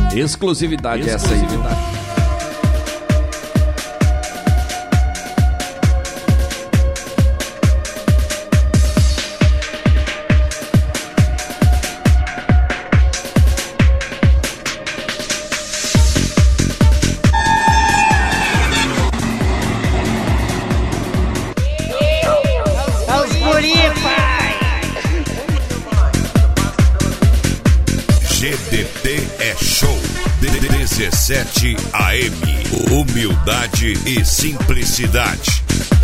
Exclusividade essa aí, viu? GDT é show. 17 AM. Humildade e simplicidade.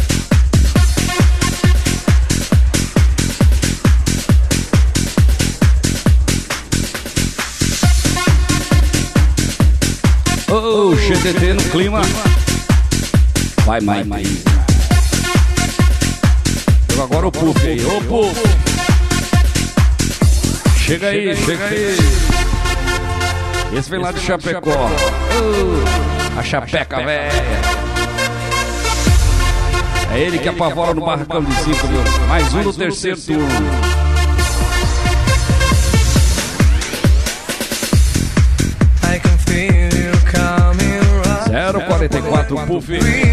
Ô, GDT no clima. Vai, Mike. Agora o Puff aí. Ô, Puff. Chega aí. Esse vem lá de Chapecó. A Chapeca, velha. É ele que apavora no Barracão de 5, viu? Mais um no terceiro turno. 044 Puff.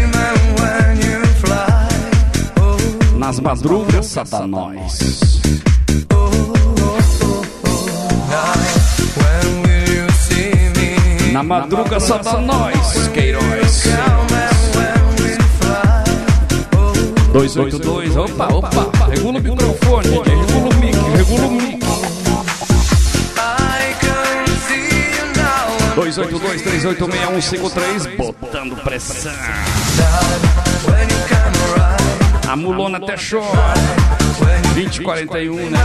Nas madrugas, Satanás. Na madruga, Satanás, Queiroz. 282, opa. Regula o microfone, regula o mic. 282-386-153, botando pressão. A mulona até chora. 2041, né?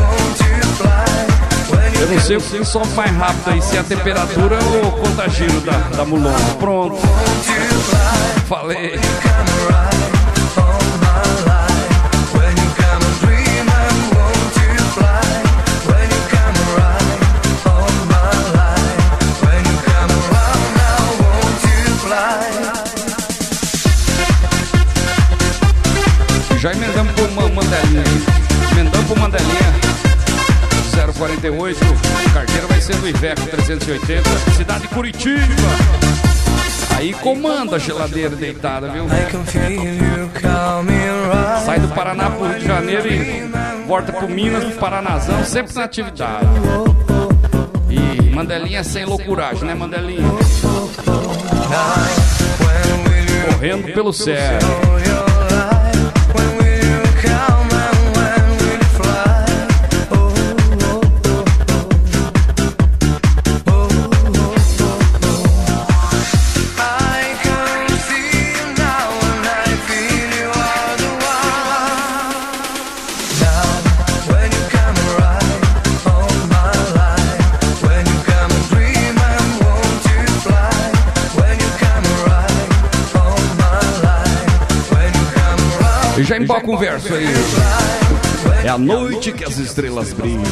Eu não sei o que sobe mais rápido aí, se é a temperatura ou o contagiro da mulona. Pronto. Falei. Já emendamos por uma Mandelinha. Emendamos por Mandelinha. 048. Carteira vai ser do Iveco 380. Cidade de Curitiba. Aí comanda a geladeira deitada, viu? Sai do Paraná pro Rio de Janeiro e volta pro Minas, pro Paranazão. Sempre na atividade. E Mandelinha sem loucuragem, né, Mandelinha? Correndo pelo céu. Já emboca um verso aí. É a noite que as estrelas brilham.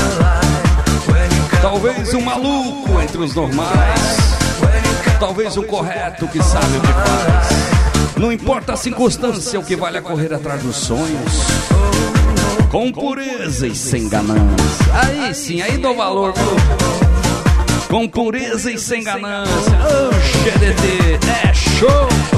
Talvez um maluco entre os normais. Talvez um correto que sabe o que faz. Não importa a circunstância, o que vale é correr atrás dos sonhos. Com pureza e sem ganância. Aí sim, aí dou valor, viu? Com pureza e sem ganância. Oh, GDT, é show!